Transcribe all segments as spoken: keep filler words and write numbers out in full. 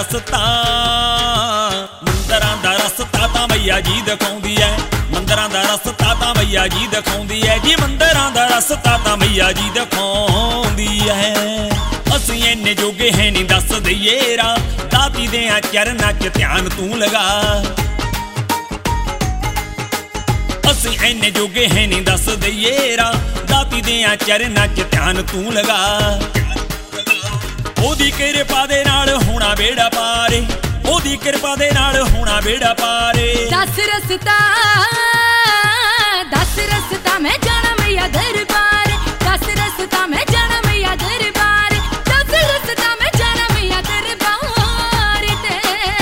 रस्ता मंदरां दा रस्ता तां मैया जी दिखाउंदी है। मंदरां दा रस्ता तां मैया जी दिखाउंदी है जी। मंदरां दा रस्ता तां मैया जी दिखाउंदी है। असीं इन्ने जोगे है नहीं दस दईए रा दाती देआं चरनां च ध्यान तू लगा। असीं इन्ने जोगे है नहीं दस दईए रा दाती देआं चरनां च ध्यान तू लगा। ओदी किरपा दे नाल होना बेड़ा पारे। ओदी किरपा दे नाल होना बेड़ा पारे। दस रस्ता दस रस्ता मैं जाना मैया दरबार। दस रस्ता मैं जाना मैया दरबार। दस रस्ता मैं जाना मैया दरबार ते।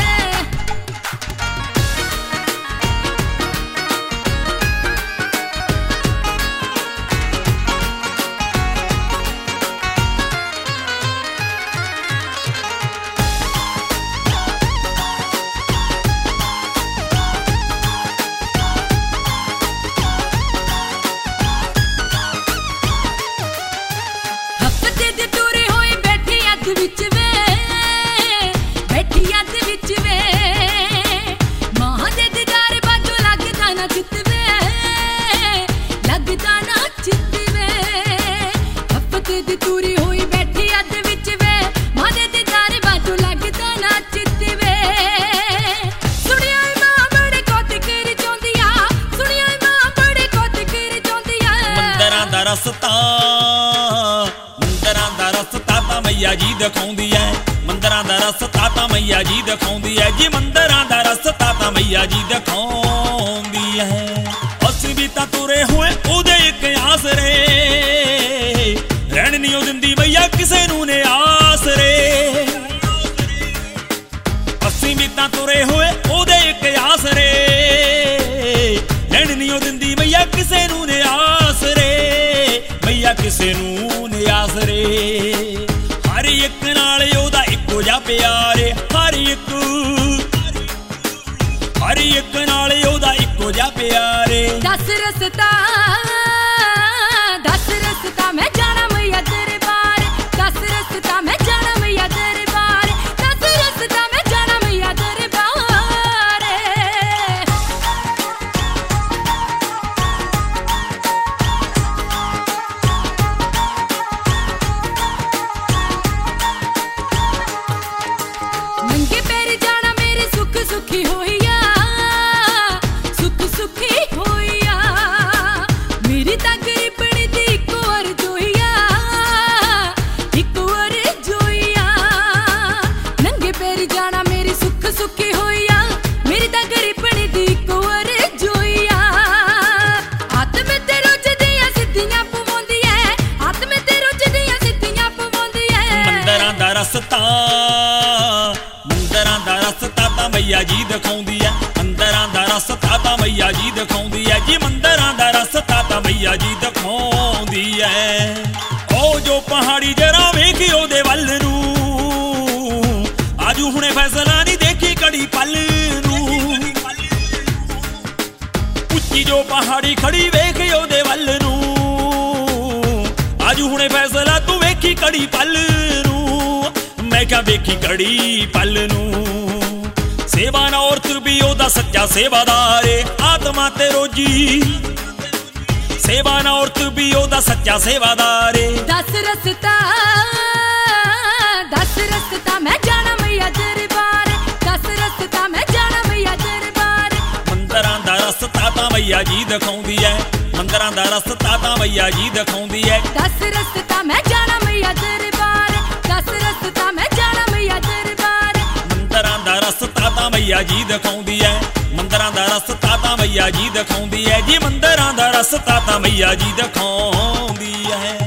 रस्ता मंदरां दा रस्ता तां मैया जी दिखाउंदी है। मंदरां दा रस्ता तां मैया जी दिखाउंदी है जी। मंदरां दा रस्ता तां मैया जी दिखाउंदी है। असीं भी तां तुरे होए ओदे इक आसरे रहण नहीं ओ दिंदी मैया किसे नूं ने आसरे। असीं भी तां तुरे होए ओदे इक आसरे रहण नहीं ओ दिंदी मैया किसे नूं ने आसरे। मैया किसे नूं ने आसरे। हर एक नाल ओदा इक्को जा प्यार। हर एक हर एक नाल ओदा इक्को जा प्यार। दस रस्ता दस रस्ता मैं जाना मैया दरबार। दस रस्ता मैं जाना मैया दरबार। दस रस्ता मैं जाना मैया दरबार। नंगे पैर जाना मेरे सुख सुखी होइया। सुख सुखी होइया मेरी तक रिपणी दी इक और जोइया। इक और जोइया नंगे पैर जाना मेरी सुख सुखी होइया मेरी तक रिपणी दी इक और जोइया। आत्म ते रोज दियां सिद्धियां पवाउंदी है। आत्म ते रोज दियां सिद्धियां पवाउंदी है। मंदरां दा रस्ता मंदरां दा रस्ता तां मैया जी दिखाउंदी है। मंदरां दा रस्ता तां मैया जी दिखाउंदी है जी। मंदरां दा रस्ता तां मैया जी दिखाउंदी है। ओ जो पहाड़ी जरा वेखी ओदे वल नूं आजू हुणे फैसला नहीं देखी कड़ी पल नूं। उच्ची जो पहाड़ी खड़ी वेखी ओदे वल नूं आजू हुणे फैसला तू वेखी कड़ी पल नूं। मैं क्या वेखी कड़ी पल नूं। सेवा ना औरत भी ओदा सच्चा सेवादार। आत्मा ते रोजी सेवा ना औरत भी ओदा सच्चा सेवादार। दस रस्ता दस रस्ता मैं जाना मैया दरबार। दस रस्ता मैं जाना मैया दरबार। मंदरां दा रस्ता तां मैया जी दिखाउंदी है। मंदरां दा रस्ता तां मैया जी दिखाउंदी है। दस रस्ता मैं जाना मैया दरबार। दस रस्ता मैं जाना मैया दरबार। मंदरां दा रस्ता तां मैया जी दिखाउंदी है। मंदरां दा रस्ता तां मैया जी दिखाउंदी है जी। मंदरां दा रस्ता तां मैया जी दिखाउंदी है।